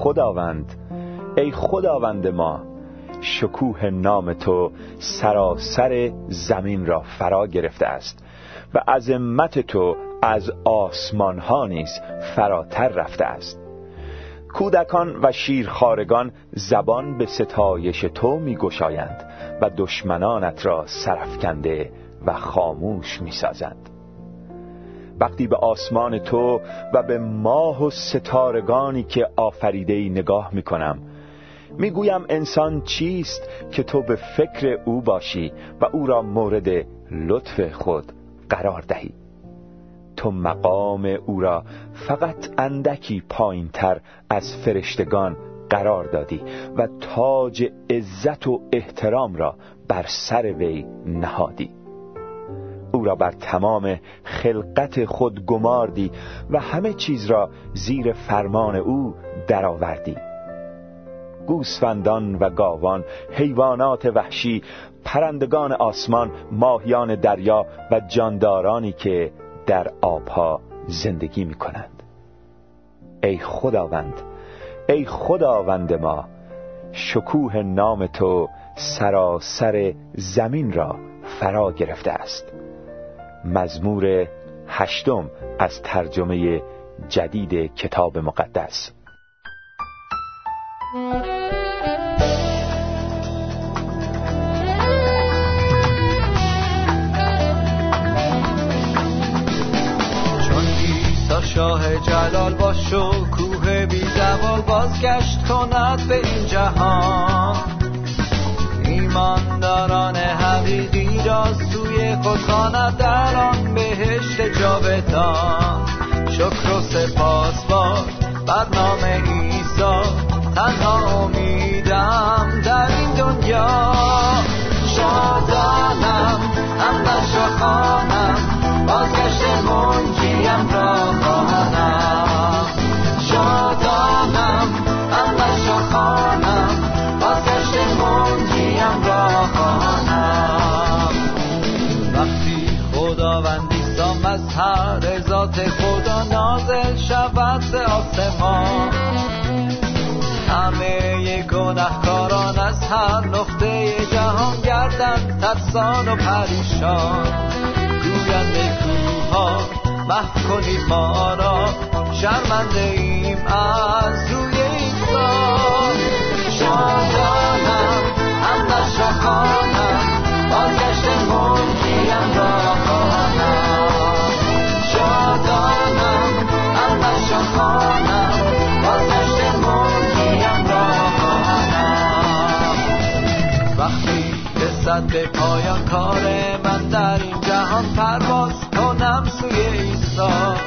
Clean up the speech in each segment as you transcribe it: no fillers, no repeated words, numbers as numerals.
ای خداوند ما، شکوه نام تو سراسر زمین را فرا گرفته است و عظمت تو از آسمان ها نیز فراتر رفته است. کودکان و شیرخوارگان زبان به ستایش تو می گشایند و دشمنانت را سرافکنده و خاموش می سازند. وقتی به آسمان تو و به ماه و ستارگانی که آفریده‌ای نگاه می کنم، می گویم انسان چیست که تو به فکر او باشی و او را مورد لطف خود قرار دهی. تو مقام او را فقط اندکی پایین تر از فرشتگان قرار دادی و تاج عزت و احترام را بر سر وی نهادی. او را بر تمام خلقت خود گماردی و همه چیز را زیر فرمان او درآوردی. گوسفندان و گاوان، حیوانات وحشی، پرندگان آسمان، ماهیان دریا و جاندارانی که در آبها زندگی می کنند. ای خداوند ما، شکوه نام تو سراسر زمین را فرا گرفته است. مزمور 8 از ترجمه جدید کتاب مقدس. شاه جلال با شکوه بی زوال بازگشت کند به این جهان، ایمانداران حقیقی را سوی خود خواند در آن بهشت جاودان. شکر و سپاس باد بر نام عیسی، تنها امیدم در این دنیا. شادانم همدش را خوانم، بازگشت منجیم را خوانم. شادانم همدش را خوانم، بازگشت منجیم را خوانم. وقتی خداوند عیسی مظهر ذات خدا نازل شود ز آسمان، همه گناهکاران از هر نقطه جهان گردند ترسان و پریشان. گویند ای کوه‌ها محو کنید ما را، شرمنده ایم از روی عیسی. شادانم همدش را خوانم، بازگشت منجیم را خوانم. شادانم همدش را خوانم، بازگشت منجیم را خوانم. وقتی رسد به پایان کار من در این جهان، پرواز کنم سوی عیسی،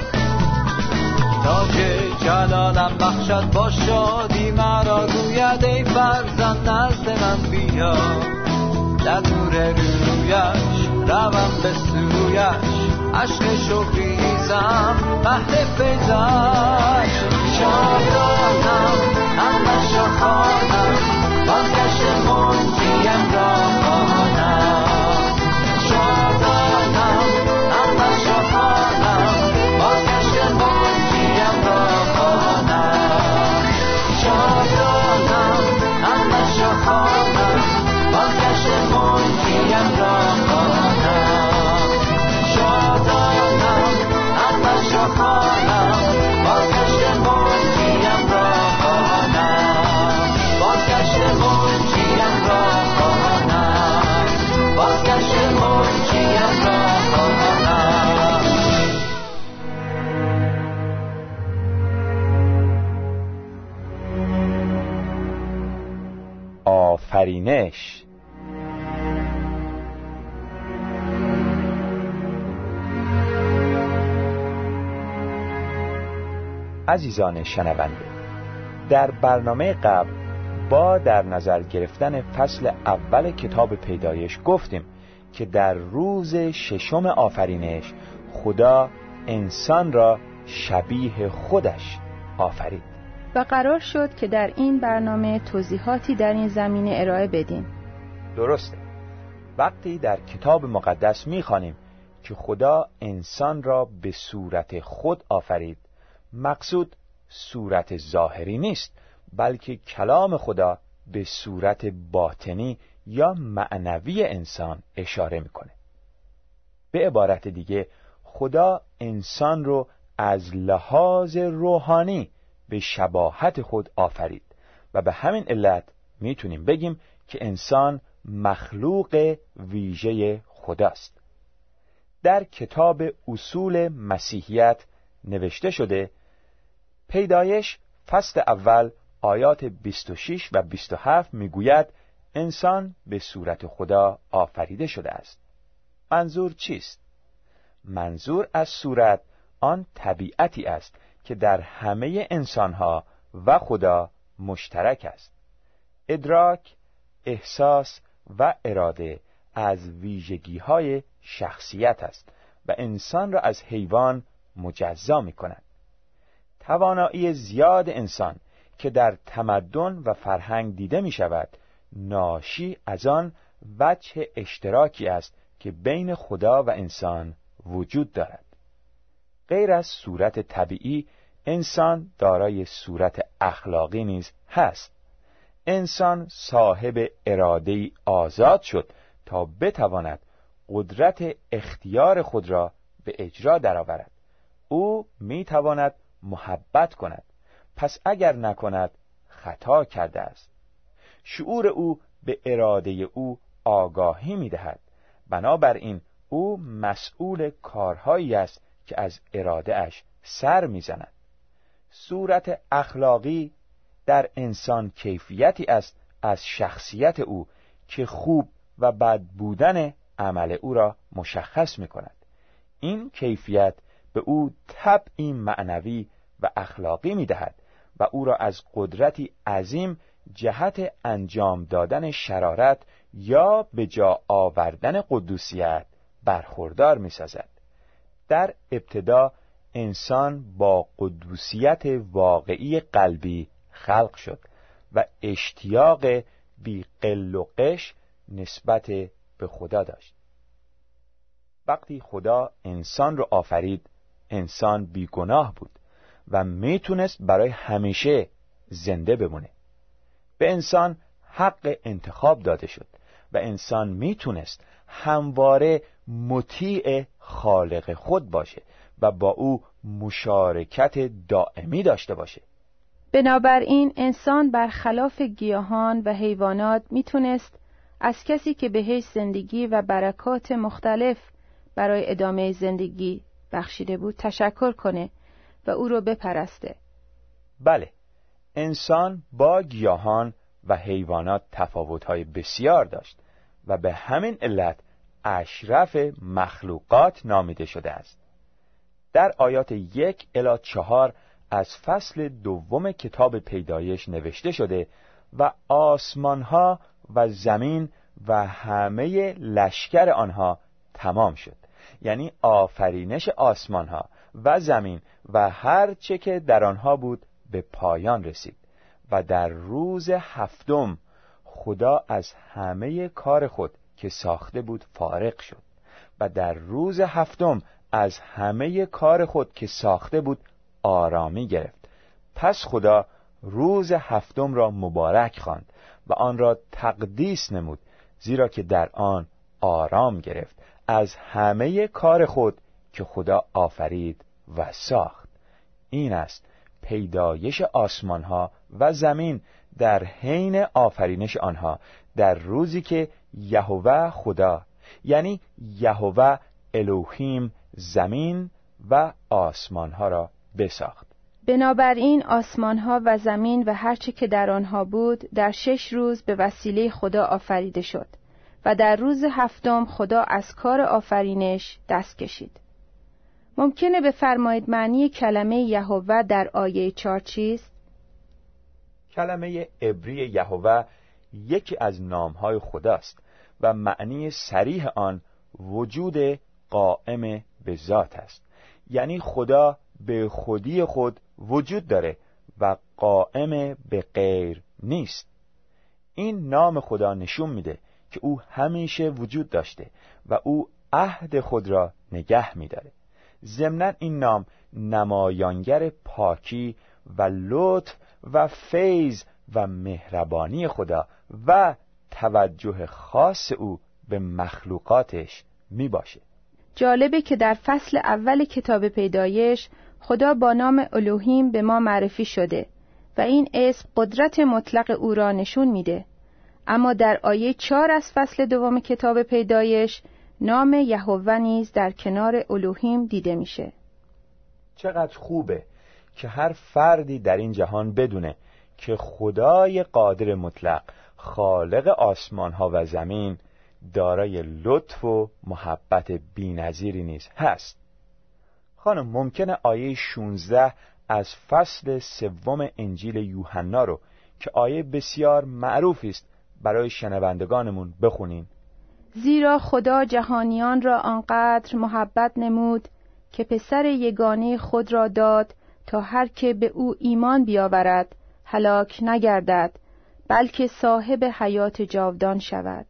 تا که جلالم بخشد با شادی مرا. گوید ای فرزند نزد من بیا، در نور رویش روم به سویش، عشق شوریزم بهر پیداش. شادانم همدش را خوانم، بازگشت منجیم را خوانم. شادانم همدش را خوانم، بازگشت منجیم را خوانم. شادانم همدش را خوانم، بازگشت منجیم را خوانم. شادانم همدش را خوانم، بازگشت منجیم را خوانم. بازگشت منجیم را خوانم، بازگشت منجیم را خوانم. آفرینش. عزیزان شنونده، در برنامه قبل با در نظر گرفتن فصل اول کتاب پیدایش گفتیم که در روز ششم آفرینش خدا انسان را شبیه خودش آفرید و قرار شد که در این برنامه توضیحاتی در این زمینه ارائه بدیم. درسته. وقتی در کتاب مقدس می‌خوانیم که خدا انسان را به صورت خود آفرید، مقصود صورت ظاهری نیست، بلکه کلام خدا به صورت باطنی یا معنوی انسان اشاره میکنه. به عبارت دیگه خدا انسان رو از لحاظ روحانی به شباهت خود آفرید و به همین علت میتونیم بگیم که انسان مخلوق ویژه خداست. در کتاب اصول مسیحیت نوشته شده، پیدایش فصل اول آیات 26 و 27 میگوید انسان به صورت خدا آفریده شده است. منظور چیست؟ منظور از صورت آن طبیعتی است که در همه انسانها و خدا مشترک است. ادراک، احساس و اراده از ویژگی‌های شخصیت است و انسان را از حیوان مجزا می‌کند. توانایی زیاد انسان که در تمدن و فرهنگ دیده می‌شود، ناشی از آن وجه اشتراکی است که بین خدا و انسان وجود دارد. غیر از صورت طبیعی، انسان دارای صورت اخلاقی نیز هست. انسان صاحب اراده‌ای آزاد شد تا بتواند قدرت اختیار خود را به اجرا درآورد. او میتواند محبت کند، پس اگر نکند خطا کرده است. شعور او به اراده او آگاهی میدهد. بنابراین او مسئول کارهایی است که از اراده اش سر میزند. صورت اخلاقی در انسان کیفیتی است از شخصیت او که خوب و بد بودن عمل او را مشخص می‌کند. این کیفیت به او طبعی معنوی و اخلاقی می‌دهد و او را از قدرتی عظیم جهت انجام دادن شرارت یا به جا آوردن قدوسیت برخوردار می‌سازد. در ابتدا انسان با قدوسیت واقعی قلبی خلق شد و اشتیاق بی قل و قش نسبت به خدا داشت. وقتی خدا انسان رو آفرید، انسان بیگناه بود و میتونست برای همیشه زنده بمونه. به انسان حق انتخاب داده شد و انسان میتونست همواره مطیع خالق خود باشه و با او مشارکت دائمی داشته باشه. بنابراین انسان برخلاف گیاهان و حیوانات میتونست از کسی که بهش زندگی و برکات مختلف برای ادامه زندگی بخشیده بود تشکر کنه و او رو بپرسته. بله، انسان با گیاهان و حیوانات تفاوت‌های بسیار داشت و به همین علت اشرف مخلوقات نامیده شده است. در آیات 1 الی 4 از فصل 2 کتاب پیدایش نوشته شده و آسمانها و زمین و همه لشکر آنها تمام شد. یعنی آفرینش آسمانها و زمین و هر چه که در آنها بود به پایان رسید و در روز هفتم خدا از همه کار خود که ساخته بود فارغ شد و در روز هفتم از همه کار خود که ساخته بود آرامی گرفت. پس خدا روز هفتم را مبارک خواند و آن را تقدیس نمود، زیرا که در آن آرام گرفت از همه کار خود که خدا آفرید و ساخت. این است پیدایش آسمانها و زمین در حین آفرینش آنها، در روزی که یهوه خدا، یعنی یهوه الوهیم، زمین و آسمانها را بساخت. بنابراین آسمانها و زمین و هرچه که در آنها بود در 6 روز به وسیله خدا آفریده شد و در روز هفتم خدا از کار آفرینش دست کشید. ممکنه بفرمایید معنی کلمه یهوه در آیه 4 چیست؟ کلمه عبری یهوه یکی از نامهای خداست و معنی صریح آن وجود قائم به ذات است. یعنی خدا به خودی خود وجود داره و قائم به غیر نیست. این نام خدا نشون میده که او همیشه وجود داشته و او عهد خود را نگه میداره. ضمناً این نام نمایانگر پاکی و لطف و فیض و مهربانی خدا و توجه خاص او به مخلوقاتش می باشه. جالبه که در فصل اول کتاب پیدایش خدا با نام الوهیم به ما معرفی شده و این اسم قدرت مطلق او را نشون میده. اما در آیه 4 از فصل دوم کتاب پیدایش نام یهوه نیز در کنار الوهیم دیده میشه. چقدر خوبه که هر فردی در این جهان بدونه که خدای قادر مطلق، خالق آسمان ها و زمین، دارای لطف و محبت بی‌نظیری نیز هست. خانم، ممکنه آیه 16 از فصل سوم انجیل یوحنا رو که آیه بسیار معروفی است برای شنوندگانمون بخونین؟ زیرا خدا جهانیان را آنقدر محبت نمود که پسر یگانه خود را داد تا هر که به او ایمان بیاورد هلاک نگردد بلکه صاحب حیات جاودان شود.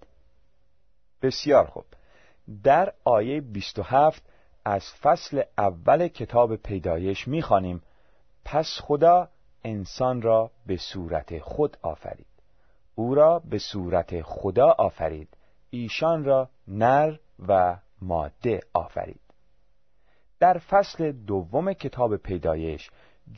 بسیار خوب. در آیه 27 از فصل اول کتاب پیدایش می‌خوانیم: پس خدا انسان را به صورت خود آفرید، او را به صورت خدا آفرید، ایشان را نر و ماده آفرید. در فصل دوم کتاب پیدایش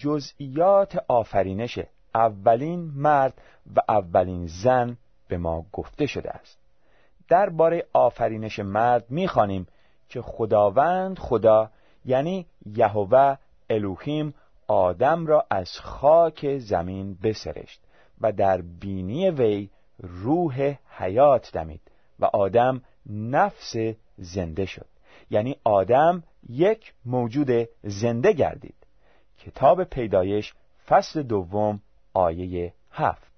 جزئیات آفرینش اولین مرد و اولین زن به ما گفته شده است. درباره آفرینش مرد می‌خوانیم که خداوند خدا یعنی یهوه الوهیم آدم را از خاک زمین بسرشت و در بینی وی روح حیات دمید و آدم نفس زنده شد، یعنی آدم یک موجود زنده گردید. کتاب پیدایش فصل دوم آیه 7.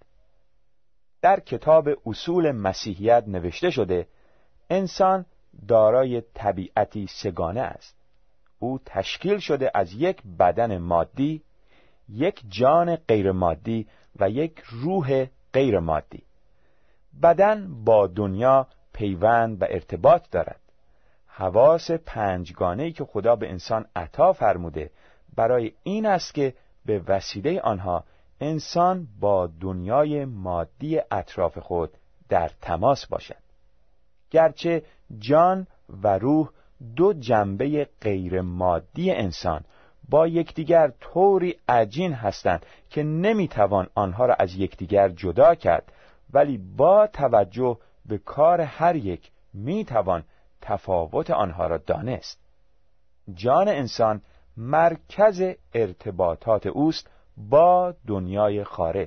در کتاب اصول مسیحیت نوشته شده انسان دارای طبیعتی سگانه است. او تشکیل شده از یک بدن مادی، یک جان غیر مادی و یک روح غیر مادی. بدن با دنیا پیوند و ارتباط دارد. حواس پنجگانه‌ای که خدا به انسان عطا فرموده برای این است که به وسیله آنها انسان با دنیای مادی اطراف خود در تماس باشد. گرچه جان و روح دو جنبه غیر مادی انسان با یکدیگر طوری عجین هستند که نمیتوان آنها را از یکدیگر جدا کرد، ولی با توجه به کار هر یک میتوان تفاوت آنها را دانست. جان انسان مرکز ارتباطات اوست با دنیای خارج.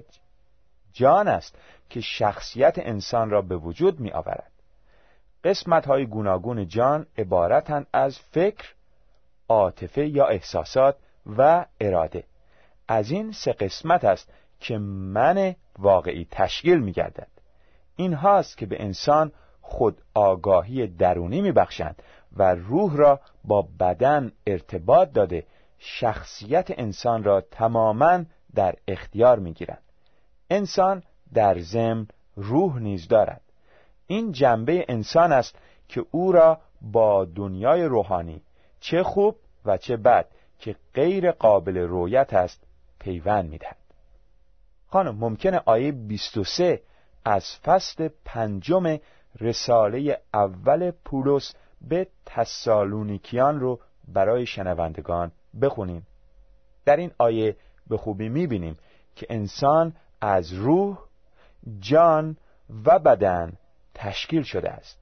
جان است که شخصیت انسان را به وجود می آورد. قسمت‌های گوناگون جان عبارتند از فکر، عاطفه یا احساسات و اراده. از این سه قسمت است که من واقعی تشکیل می‌گردد. این هاست که به انسان خود آگاهی درونی می‌بخشند و روح را با بدن ارتباط داده شخصیت انسان را تماماً در اختیار می‌گیرند. انسان در ضمن روح نیز دارد. این جنبه انسان است که او را با دنیای روحانی، چه خوب و چه بد که غیر قابل رویت است، پیوند می‌دهد. خانم، ممکنه آیه 23 از فصل 5 رساله اول پولس به تسالونیکیان رو برای شنوندگان بخونیم؟ در این آیه به خوبی می‌بینیم که انسان از روح، جان و بدن تشکیل شده است.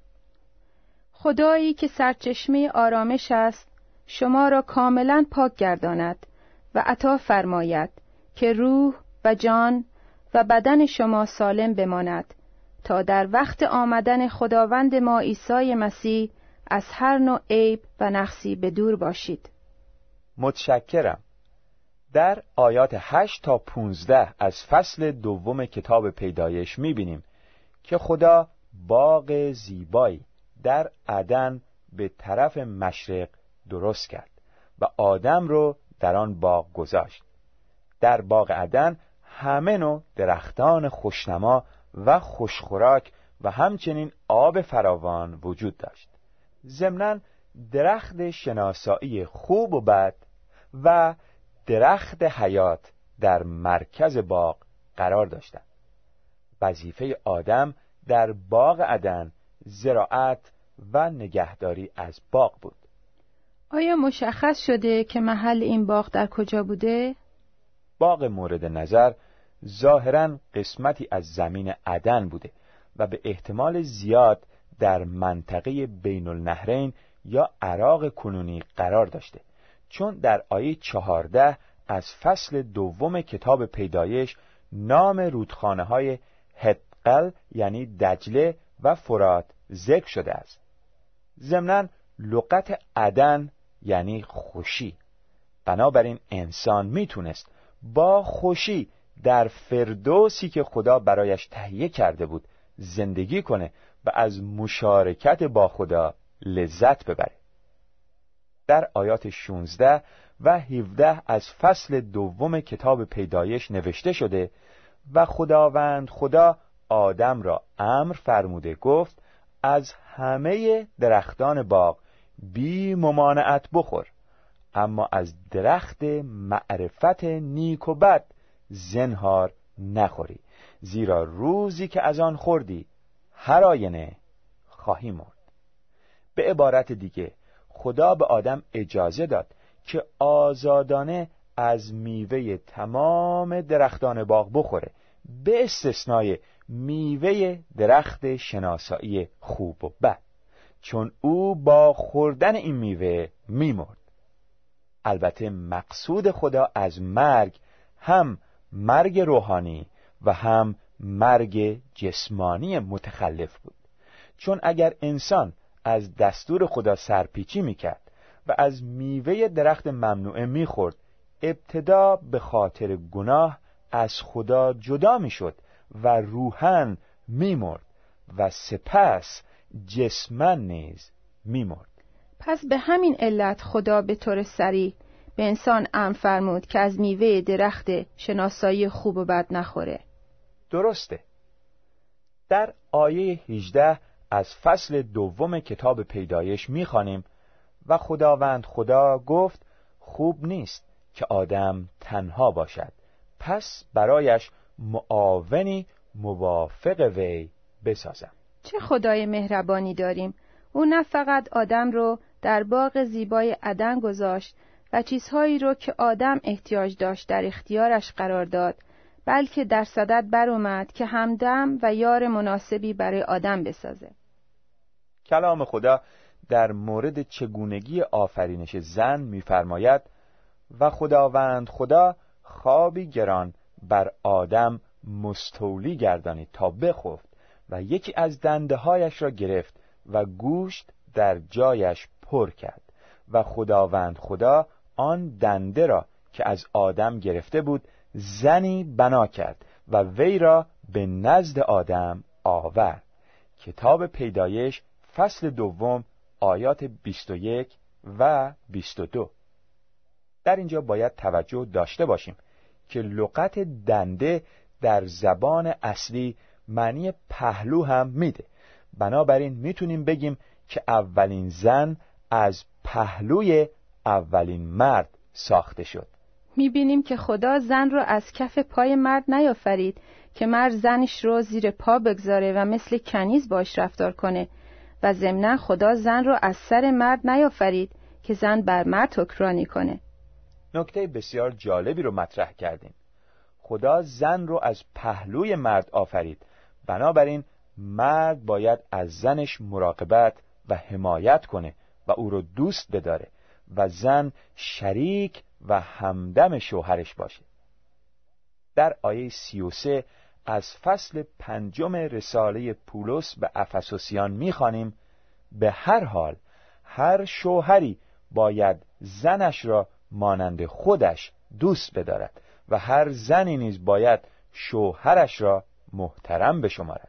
خدایی که سرچشمه آرامش است شما را کاملا پاک گرداند و عطا فرماید که روح و جان و بدن شما سالم بماند تا در وقت آمدن خداوند ما عیسی مسیح از هر نوع عیب و نقصی به دور باشید. متشکرم. در آیات 8 تا 15 از فصل دوم کتاب پیدایش می‌بینیم که خدا باغ زیبایی در عدن به طرف مشرق درست کرد و آدم رو در آن باغ گذاشت. در باغ عدن همه نوع درختان خوشنما و خوشخوراک و همچنین آب فراوان وجود داشت. ضمناً درخت شناسایی خوب و بد و درخت حیات در مرکز باغ قرار داشتند. وظیفه آدم در باغ عدن زراعت و نگهداری از باغ بود. آیا مشخص شده که محل این باغ در کجا بوده؟ باغ مورد نظر ظاهراً قسمتی از زمین عدن بوده و به احتمال زیاد در منطقه بین النهرین یا عراق کنونی قرار داشته، چون در آیه 14 از فصل دوم کتاب پیدایش نام رودخانه های هدقل یعنی دجله و فرات ذکر شده است. ضمناً لغت عدن یعنی خوشی. بنابراین انسان میتونست با خوشی در فردوسی که خدا برایش تهیه کرده بود زندگی کنه و از مشارکت با خدا لذت ببره. در آیات 16 و 17 از فصل دوم کتاب پیدایش نوشته شده و خداوند خدا آدم را امر فرموده گفت از همه درختان باغ بی ممانعت بخور، اما از درخت معرفت نیک و بد زنهار نخوری، زیرا روزی که از آن خوردی هر آینه خواهی مرد. به عبارت دیگه خدا به آدم اجازه داد که آزادانه از میوه تمام درختان باغ بخوره، به استثنای میوه درخت شناسایی خوب و بد، چون او با خوردن این میوه میمرد. البته مقصود خدا از مرگ هم مرگ روحانی و هم مرگ جسمانی متخلف بود، چون اگر انسان از دستور خدا سرپیچی میکرد و از میوه درخت ممنوعه میخورد، ابتدا به خاطر گناه از خدا جدا میشد و روحاً میمرد و سپس جسماً نیز میمرد. پس به همین علت خدا به طور صریح به انسان امر فرمود که از میوه درخت شناسایی خوب و بد نخوره. درسته. در آیه 18 از فصل دوم کتاب پیدایش میخوانیم و خداوند خدا گفت خوب نیست که آدم تنها باشد، پس برایش معاونی موافق وی بسازم. چه خدای مهربانی داریم! او نه فقط آدم رو در باغ زیبای عدن گذاشت و چیزهایی رو که آدم احتیاج داشت در اختیارش قرار داد، بلکه در صدد بر اومد که همدم و یار مناسبی برای آدم بسازه. کلام خدا در مورد چگونگی آفرینش زن می‌فرماید و خداوند خدا خوابی گران بر آدم مستولی گردانید تا بخفت و یکی از دنده‌هایش را گرفت و گوشت در جایش پر کرد و خداوند خدا آن دنده را که از آدم گرفته بود زنی بنا کرد و وی را به نزد آدم آورد. کتاب پیدایش فصل دوم آیات 21 و 22. در اینجا باید توجه داشته باشیم که لغت دنده در زبان اصلی معنی پهلو هم میده. بنابراین میتونیم بگیم که اولین زن از پهلوی اولین مرد ساخته شد. میبینیم که خدا زن رو از کف پای مرد نیافرید که مرد زنش رو زیر پا بگذاره و مثل کنیز باش رفتار کنه و ضمناً خدا زن رو از سر مرد نیافرید که زن بر مرد حکمرانی کنه. نکته بسیار جالبی رو مطرح کردیم. خدا زن رو از پهلوی مرد آفرید، بنابراین مرد باید از زنش مراقبت و حمایت کنه و او رو دوست بداره و زن شریک و همدم شوهرش باشه. در آیه 33 از فصل 5 رساله پولس به افسوسیان می‌خوانیم به هر حال هر شوهری باید زنش را مانند خودش دوست بدارد و هر زنی نیز باید شوهرش را محترم بشمارد.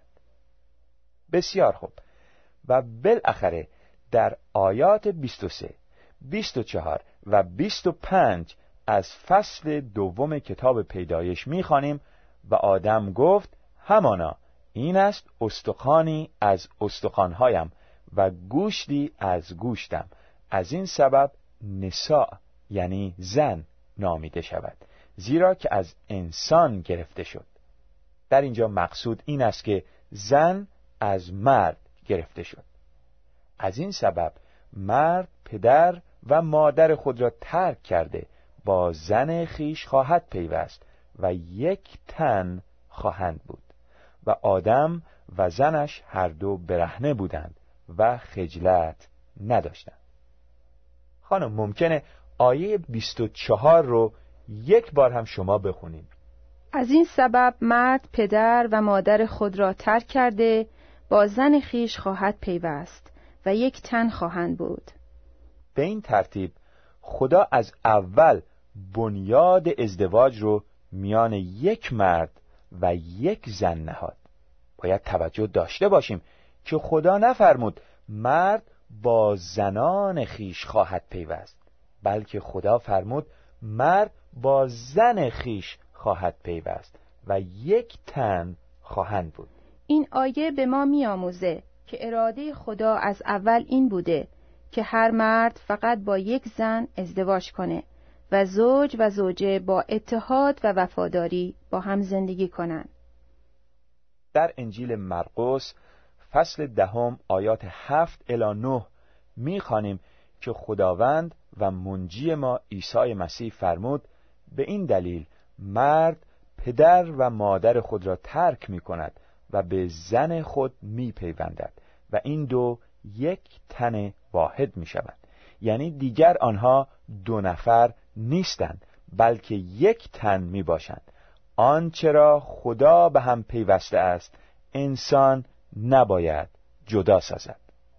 بسیار خوب. و بالاخره در آیات 23 24 و 25 از فصل دوم کتاب پیدایش می‌خوانیم و آدم گفت همانا این است استخوانی از استخوان‌هایم و گوشتی از گوشتم، از این سبب نساء یعنی زن نامیده شود، زیرا که از انسان گرفته شد. در اینجا مقصود این است که زن از مرد گرفته شد. از این سبب مرد پدر و مادر خود را ترک کرده با زن خویش خواهد پیوست و یک تن خواهند بود. و آدم و زنش هر دو برهنه بودند و خجلت نداشتند. خانم ممکنه آیه 24 رو یک بار هم شما بخونید. از این سبب مرد پدر و مادر خود را ترک کرده با زن خویش خواهد پیوست و یک تن خواهند بود. به این ترتیب خدا از اول بنیاد ازدواج رو میان یک مرد و یک زن نهاد. باید توجه داشته باشیم که خدا نفرمود مرد با زنان خویش خواهد پیوست، بلکه خدا فرمود مرد با زن خویش خواهد پیوست و یک تن خواهند بود. این آیه به ما می‌آموزه که اراده خدا از اول این بوده که هر مرد فقط با یک زن ازدواج کنه و زوج و زوجه با اتحاد و وفاداری با هم زندگی کنند. در انجیل مرقس فصل 10 آیات 7 الی 9 می‌خوانیم که خداوند و منجی ما عیسی مسیح فرمود به این دلیل مرد پدر و مادر خود را ترک می‌کند و به زن خود می‌پیوندد و این دو یک تن واحد می‌شوند. یعنی دیگر آنها دو نفر نیستند بلکه یک تن میباشند. آنچه را خدا به هم پیوسته است انسان نباید جدا سازد.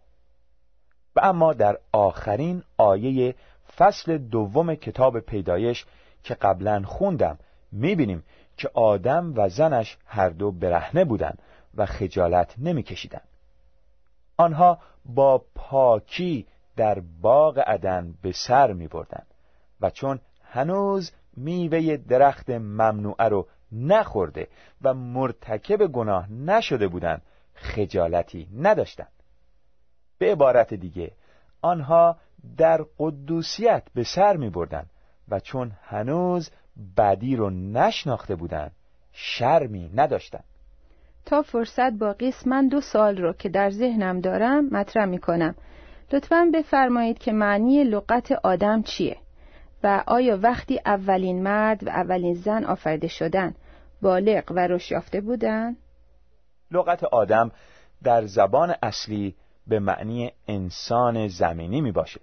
و اما در آخرین آیه فصل 2 کتاب پیدایش که قبلا خوندم میبینیم که آدم و زنش هر دو برهنه بودند و خجالت نمیکشیدند. آنها با پاکی در باغ عدن به سر می‌بردند و چون هنوز میوه درخت ممنوعه رو نخورده و مرتکب گناه نشده بودند خجالتی نداشتند. به عبارت دیگه آنها در قدوسیت به سر می‌بردند و چون هنوز بدی رو نشناخته بودند شرمی نداشتند. تا فرصت باقی است من 2 سوال رو که در ذهنم دارم مطرح می‌کنم. لطفاً بفرمایید که معنی لغت آدم چیه و آیا وقتی اولین مرد و اولین زن آفریده شدن بالغ و رشد یافته بودن؟ لغت آدم در زبان اصلی به معنی انسان زمینی می باشه.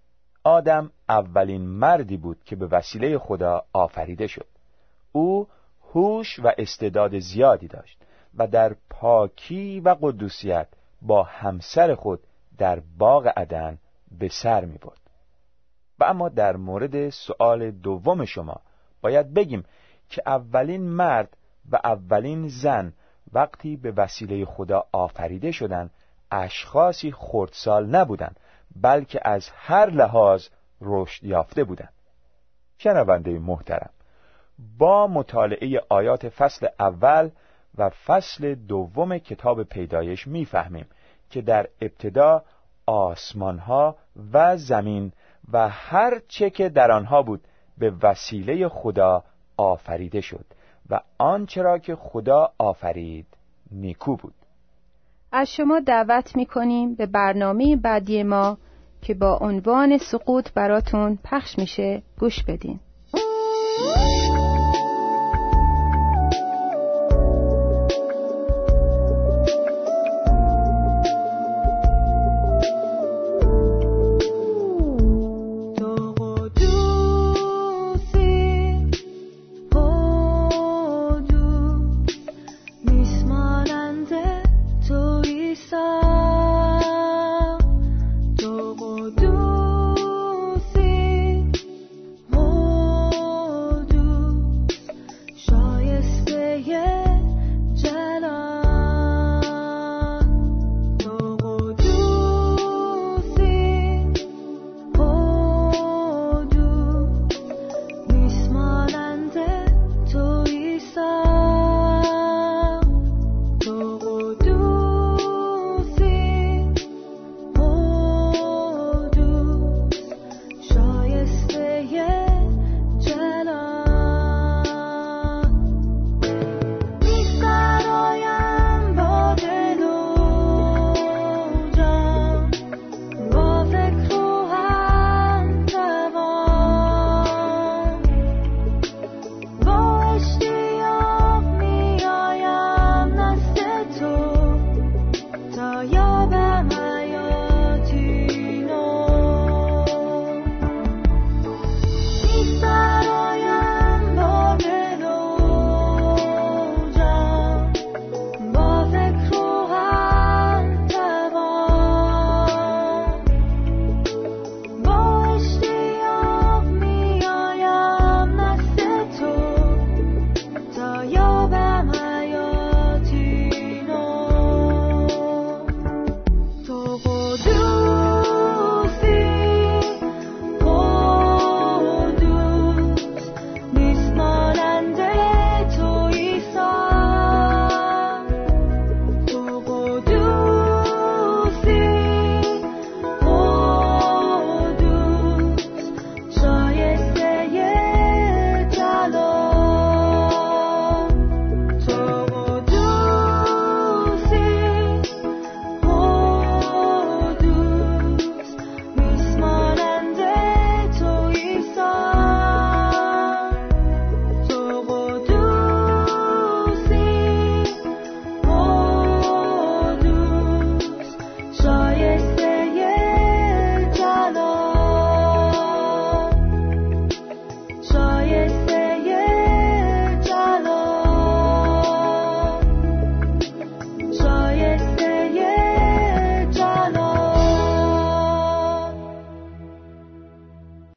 آدم اولین مردی بود که به وسیله خدا آفریده شد. او هوش و استعداد زیادی داشت و در پاکی و قدوسیت با همسر خود در باغ عدن به سر می برد. و اما در مورد سؤال دوم شما باید بگیم که اولین مرد و اولین زن وقتی به وسیله خدا آفریده شدند اشخاصی خردسال نبودند بلکه از هر لحاظ رشد یافته بودند. شنونده محترم، با مطالعه آیات فصل اول و فصل 2 کتاب پیدایش می‌فهمیم که در ابتدا آسمان‌ها و زمین و هر چه که در آنها بود به وسیله خدا آفریده شد و آنچه را که خدا آفرید نیکو بود. از شما دعوت می‌کنیم به برنامه بعدی ما که با عنوان سقوط براتون پخش میشه گوش بدین.